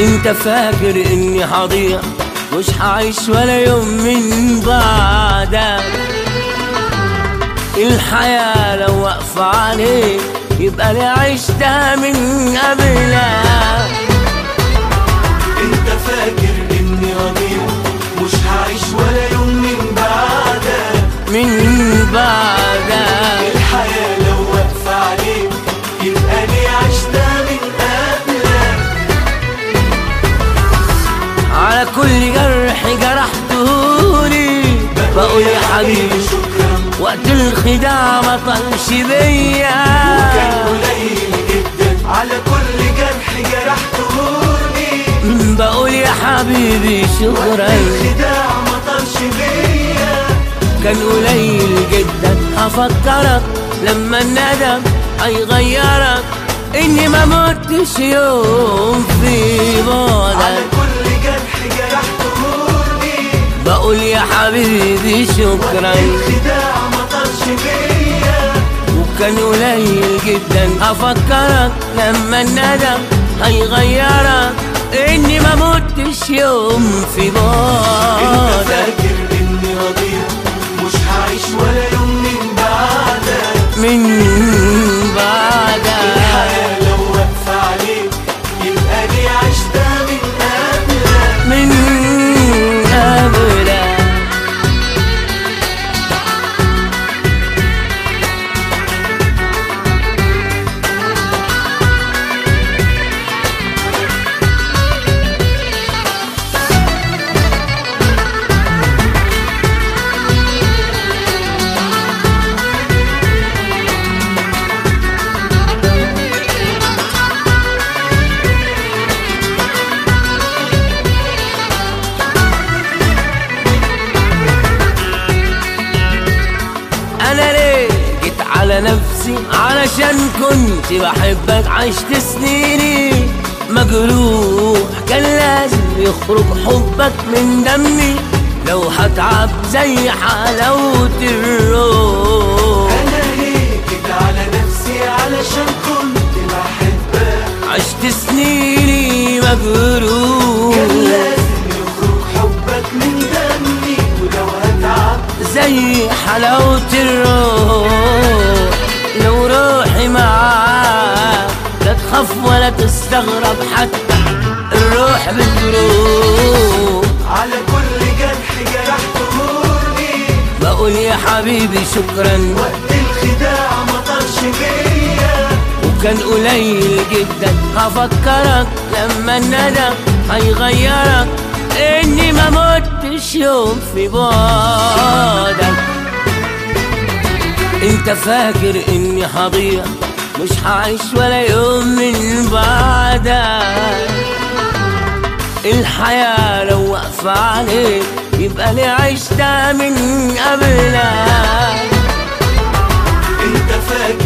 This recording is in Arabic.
انت فاكر اني هضيع مش هعيش ولا يوم من بعدك. الحياة لو واقفة عليك يبقى اللي عشتها من قبلك. انت فاكر اني هضيع مش هعيش ولا يوم من بعدك. الحياة لو واقفة عليك يبقى اللي عشتها من قبلك. على كل جرح جرحتهولي بقول يا حبيبي شكرا، وقت الخداع ما طلش بيا. وكان قليل جدا على كل جرح جرحتهولي بقول يا حبيبي شكرا، الخداع ما طلش بيا. كان قليل جدا هفكرك لما الندم هيغيرك، اني ما متش يوم في على بعدك. كل جرح جرحتهولي بقول يا حبيبي شكرا، الخداع ما طلش بيا. وكان قليل جدا هفكرك لما الندم هيغيرك، اني ما متش يوم في انت بعدك. فاكر اني هضيع مش هعيش ولا يوم من بعدك. الحياة لو واقفة عليك يبقى دي عشتها من قبلك. من قبلك. انا ليه جيت على نفسي؟ علشان كنت بحبك، عشت سنيني مجروح، كان لازم يخرج حبك من دمي. لو هتعب زي حلاوة الروح. انا ليه جيت على نفسي علشان كنت بحبك، عشت سنيني مجروح، كان لازم يخرج حبك من دمي. ولو هتعب زي حلاوة الروح. لو روحي معاك لا تخاف ولا تستغرب، حتى الروح بتروح. على كل جرح جرحتهولي بقول يا حبيبي شكرا، وقت الخداع ما طلش بيا. وكان قليل جدا هفكرك لما الندم هيغيرك، اني ما متش يوم في بعدك. انت فاكر اني هضيع مش هعيش ولا يوم من بعدك. الحياة لو واقفة عليك يبقى اللي عشتها من قبلك. انت فاكر